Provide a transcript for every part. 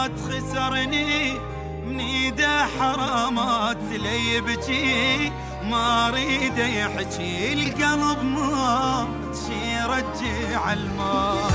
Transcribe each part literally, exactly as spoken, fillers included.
فات خسرني من ايده حرامات لي يبكي ما اريد يحكي القلب مات شي يرجع الماء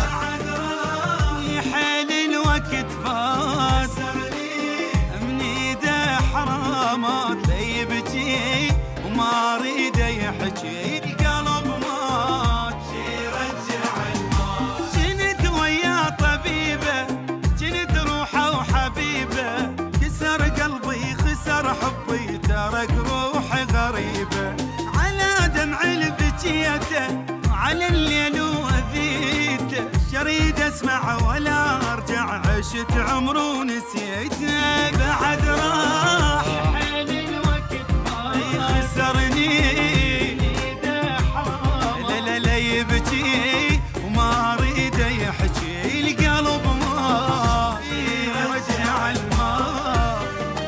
حيل الوقت فات من ايده حرامات لي يبكي وما اريد يحكي القلب مات شي يرجع الماء جنت ويا طبيبه جنت روحه وحبيبه كسر قلبي خسر حبي ترك روحي غريبه على دمع البكيته على الليل واذيته شريد اسمع ولا ارجع عشت عمر ونسيته بعد راح حيل الوقت خسرني لا لا لا يبكي وما اريد يحكي القلب ما يرجع الماء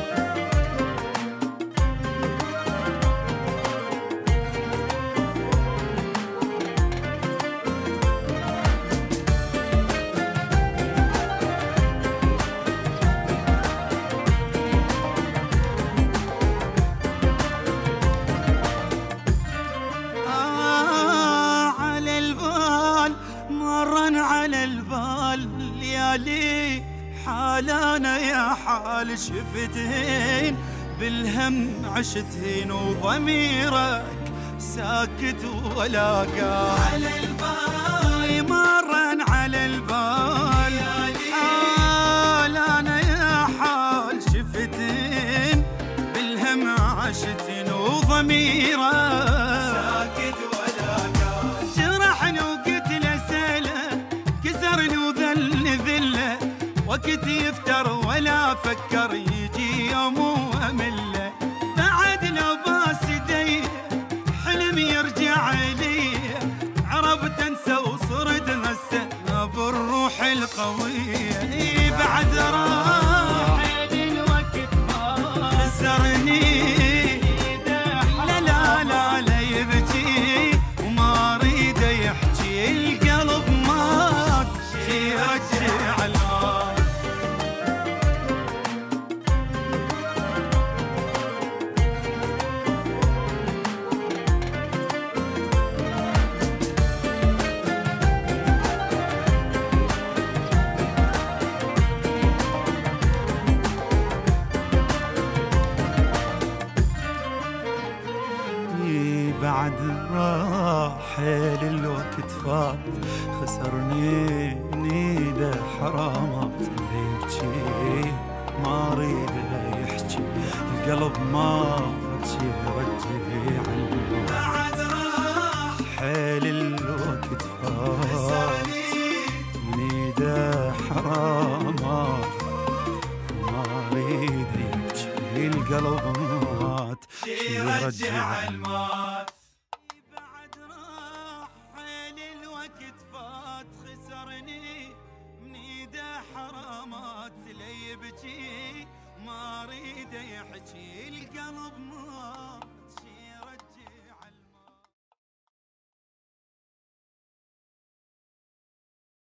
على البال ليالي حالانا يا حال شفتهين بالهم عشتهين وضميرك ساكت ولا قال على البال مرن على البال حالانا يا حال شفتهين بالهم عشتهين وضميرك ساكت ولا قال جرحني وقتل سيله كسرني وذل ذله وقت يفتر ولا فكر يجي يوم وامله بعد لو باس يدي حلم يرجع لي عرفت انسى وصرت غسه بالروح القويه بعد راح الوقت خسرني لا لا لا لا يبكي وما اريد يحكي القلب مات شي يرجع الماء بعد راحل الوقت فات خسرني نيده حرامات اللي يبكي ما اريد يحكي القلب مات يرجع بعد راحل الوقت فات نيده حرامات ما اريد يبكي القلب مات يرجع الموت بعد راح حيل الوقت فات خسرني من ايده حرامات لي يبكي ما اريد يحكي القلب